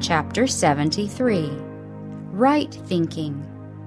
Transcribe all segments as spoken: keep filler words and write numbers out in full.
Chapter seventy-three. Right Thinking.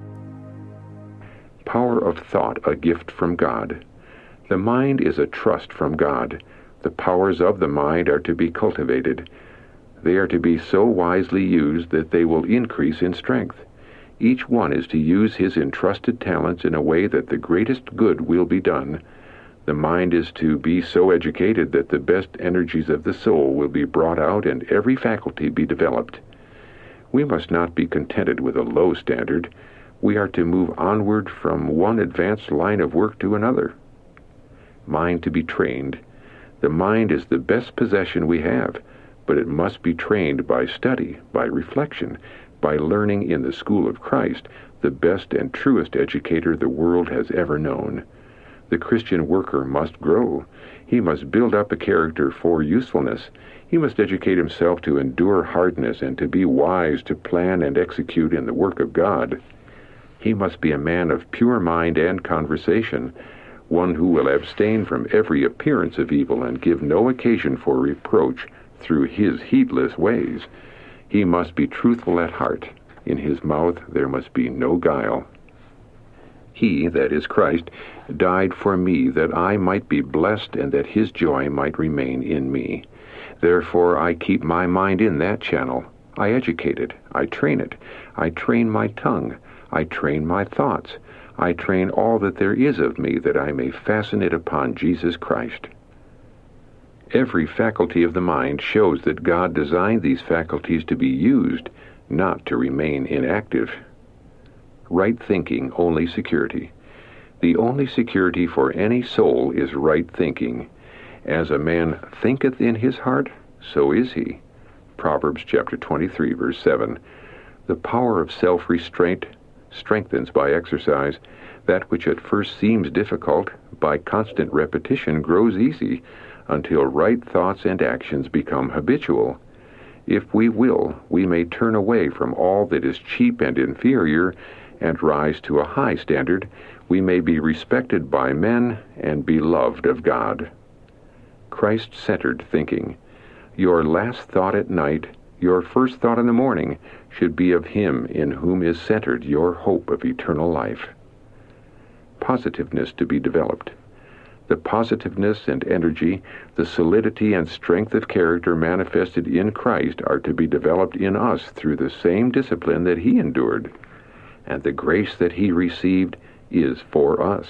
Power of thought, a gift from God. The mind is a trust from God. The powers of the mind are to be cultivated. They are to be so wisely used that they will increase in strength. Each one is to use his entrusted talents in a way that the greatest good will be done. The mind is to be so educated that the best energies of the soul will be brought out and every faculty be developed. We must not be contented with a low standard. We are to move onward from one advanced line of work to another. Mind to be trained. The mind is the best possession we have, but it must be trained by study, by reflection, by learning in the school of Christ, the best and truest educator the world has ever known. The Christian worker must grow. He must build up a character for usefulness. He must educate himself to endure hardness and to be wise to plan and execute in the work of God. He must be a man of pure mind and conversation, one who will abstain from every appearance of evil and give no occasion for reproach through his heedless ways. He must be truthful at heart. In his mouth there must be no guile. He, that is Christ, died for me, that I might be blessed and that his joy might remain in me. Therefore I keep my mind in that channel. I educate it. I train it. I train my tongue. I train my thoughts. I train all that there is of me, that I may fasten it upon Jesus Christ. Every faculty of the mind shows that God designed these faculties to be used, not to remain inactive. Right thinking, only security. The only security for any soul is right thinking. As a man thinketh in his heart, so is he. Proverbs chapter twenty-three, verse seven. The power of self-restraint strengthens by exercise. That which at first seems difficult, by constant repetition grows easy, until right thoughts and actions become habitual. If we will, we may turn away from all that is cheap and inferior and rise to a high standard. We may be respected by men and beloved of God. Christ-centered thinking. Your last thought at night, your first thought in the morning, should be of him in whom is centered your hope of eternal life. Positiveness to be developed. The positiveness and energy, the solidity and strength of character manifested in Christ are to be developed in us through the same discipline that he endured, and the grace that he received is for us.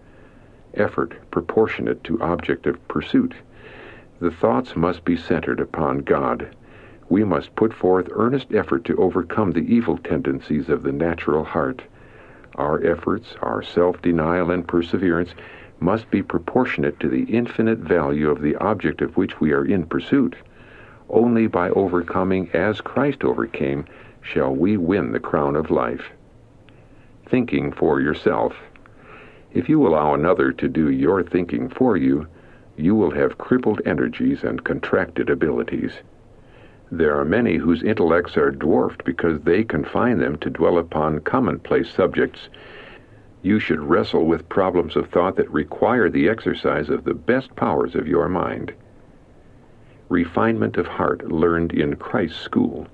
Effort proportionate to object of pursuit. The thoughts must be centered upon God. We must put forth earnest effort to overcome the evil tendencies of the natural heart. Our efforts, our self-denial and perseverance must be proportionate to the infinite value of the object of which we are in pursuit. Only by overcoming as Christ overcame shall we win the crown of life. Thinking for yourself. If you allow another to do your thinking for you, you will have crippled energies and contracted abilities. There are many whose intellects are dwarfed because they confine them to dwell upon commonplace subjects. You should wrestle with problems of thought that require the exercise of the best powers of your mind. Refinement of heart learned in Christ's school.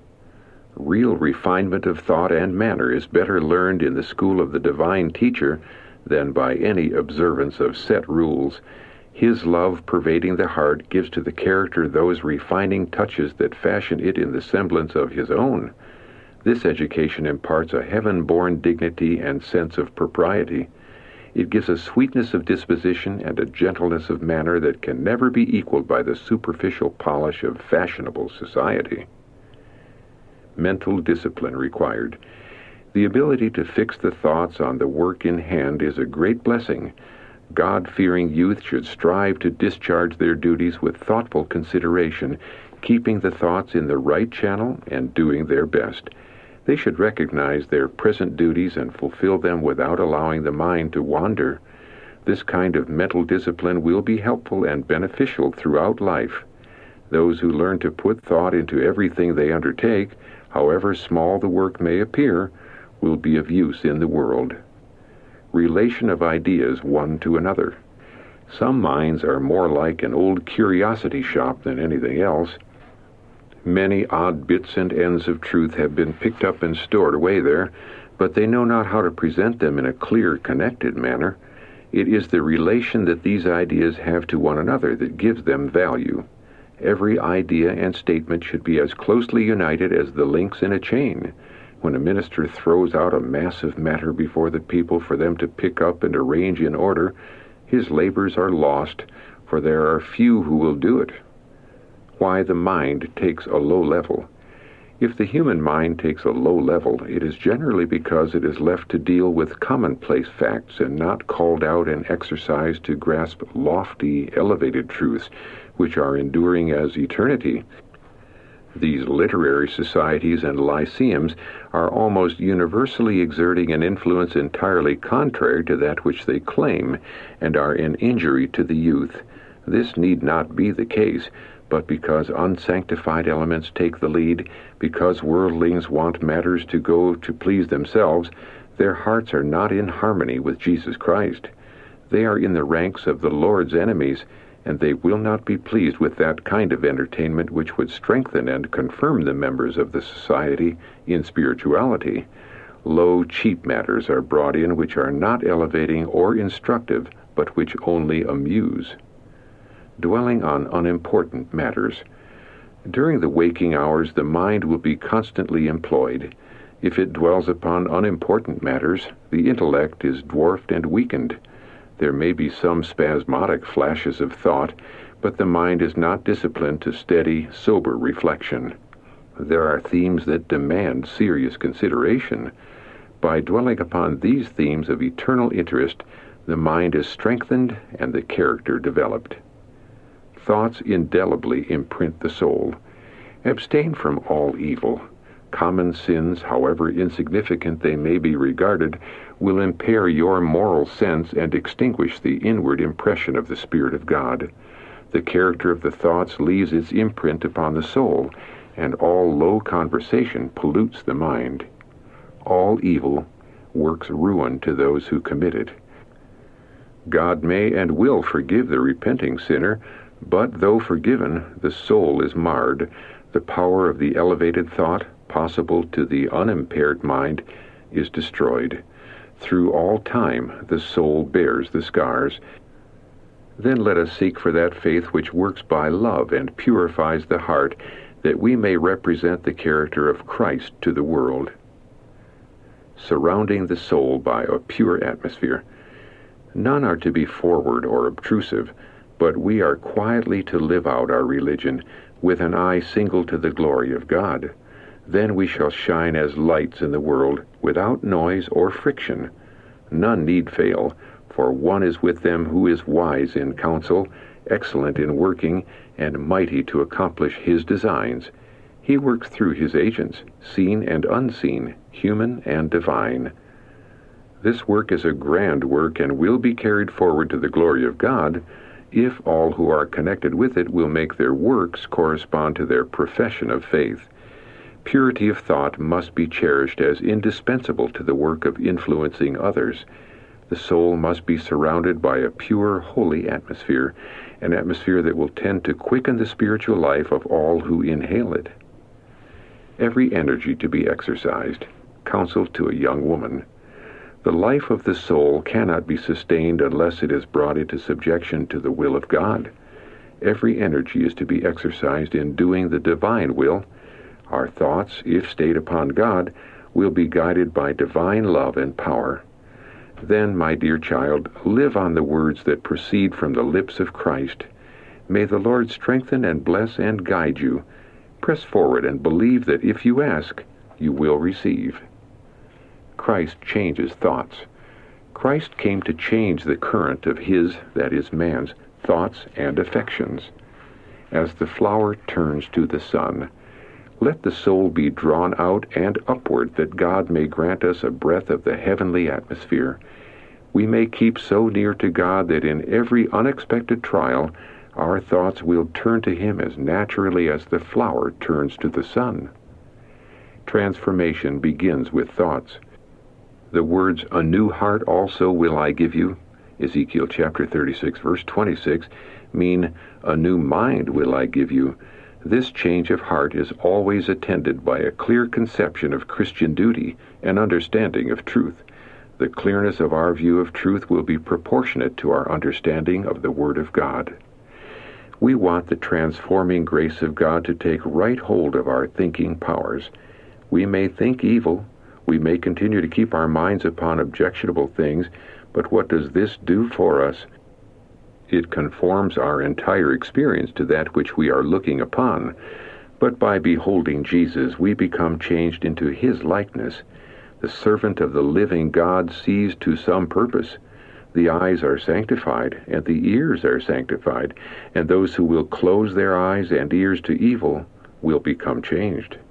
Real refinement of thought and manner is better learned in the school of the divine teacher than by any observance of set rules. His love pervading the heart gives to the character those refining touches that fashion it in the semblance of his own. This education imparts a heaven-born dignity and sense of propriety. It gives a sweetness of disposition and a gentleness of manner that can never be equaled by the superficial polish of fashionable society. Mental discipline required. The ability to fix the thoughts on the work in hand is a great blessing. God-fearing youth should strive to discharge their duties with thoughtful consideration, keeping the thoughts in the right channel and doing their best. They should recognize their present duties and fulfill them without allowing the mind to wander. This kind of mental discipline will be helpful and beneficial throughout life. Those who learn to put thought into everything they undertake, however small the work may appear, will be of use in the world. Relation of ideas one to another. Some minds are more like an old curiosity shop than anything else. Many odd bits and ends of truth have been picked up and stored away there, but they know not how to present them in a clear, connected manner. It is the relation that these ideas have to one another that gives them value. Every idea and statement should be as closely united as the links in a chain. When a minister throws out a mass of matter before the people for them to pick up and arrange in order, his labors are lost, for there are few who will do it. Why the mind takes a low level. If the human mind takes a low level, it is generally because it is left to deal with commonplace facts and not called out and exercised to grasp lofty, elevated truths, which are enduring as eternity. These literary societies and lyceums are almost universally exerting an influence entirely contrary to that which they claim, and are an injury to the youth. This need not be the case, but because unsanctified elements take the lead, because worldlings want matters to go to please themselves, their hearts are not in harmony with Jesus Christ. They are in the ranks of the Lord's enemies, and they will not be pleased with that kind of entertainment which would strengthen and confirm the members of the society in spirituality. Low, cheap matters are brought in which are not elevating or instructive, but which only amuse. Dwelling on unimportant matters. During the waking hours, the mind will be constantly employed. If it dwells upon unimportant matters, the intellect is dwarfed and weakened. There may be some spasmodic flashes of thought, but the mind is not disciplined to steady, sober reflection. There are themes that demand serious consideration. By dwelling upon these themes of eternal interest, the mind is strengthened and the character developed. Thoughts indelibly imprint the soul. Abstain from all evil. Common sins, however insignificant they may be regarded, will impair your moral sense and extinguish the inward impression of the Spirit of God. The character of the thoughts leaves its imprint upon the soul, and all low conversation pollutes the mind. All evil works ruin to those who commit it. God may and will forgive the repenting sinner, but though forgiven, the soul is marred. The power of the elevated thought, possible to the unimpaired mind, is destroyed. Through all time, the soul bears the scars. Then let us seek for that faith which works by love and purifies the heart, that we may represent the character of Christ to the world. Surrounding the soul by a pure atmosphere. None are to be forward or obtrusive, but we are quietly to live out our religion with an eye single to the glory of God. Then we shall shine as lights in the world, without noise or friction. None need fail, for one is with them who is wise in counsel, excellent in working, and mighty to accomplish his designs. He works through his agents, seen and unseen, human and divine. This work is a grand work and will be carried forward to the glory of God, if all who are connected with it will make their works correspond to their profession of faith. Purity of thought must be cherished as indispensable to the work of influencing others. The soul must be surrounded by a pure, holy atmosphere, an atmosphere that will tend to quicken the spiritual life of all who inhale it. Every energy to be exercised. Counsel to a young woman. The life of the soul cannot be sustained unless it is brought into subjection to the will of God. Every energy is to be exercised in doing the divine will. Our thoughts, if stayed upon God, will be guided by divine love and power. Then, my dear child, live on the words that proceed from the lips of Christ. May the Lord strengthen and bless and guide you. Press forward and believe that if you ask, you will receive. Christ changes thoughts. Christ came to change the current of his, that is man's, thoughts and affections. As the flower turns to the sun, let the soul be drawn out and upward, that God may grant us a breath of the heavenly atmosphere. We may keep so near to God that in every unexpected trial our thoughts will turn to him as naturally as the flower turns to the sun. Transformation begins with thoughts. The words, "A new heart also will I give you," Ezekiel chapter thirty-six, verse twenty-six, mean, "A new mind will I give you." This change of heart is always attended by a clear conception of Christian duty and understanding of truth. The clearness of our view of truth will be proportionate to our understanding of the Word of God. We want the transforming grace of God to take right hold of our thinking powers. We may think evil, we may continue to keep our minds upon objectionable things, but what does this do for us? It conforms our entire experience to that which we are looking upon. But by beholding Jesus, we become changed into His likeness. The servant of the living God sees to some purpose. The eyes are sanctified, and the ears are sanctified, and those who will close their eyes and ears to evil will become changed.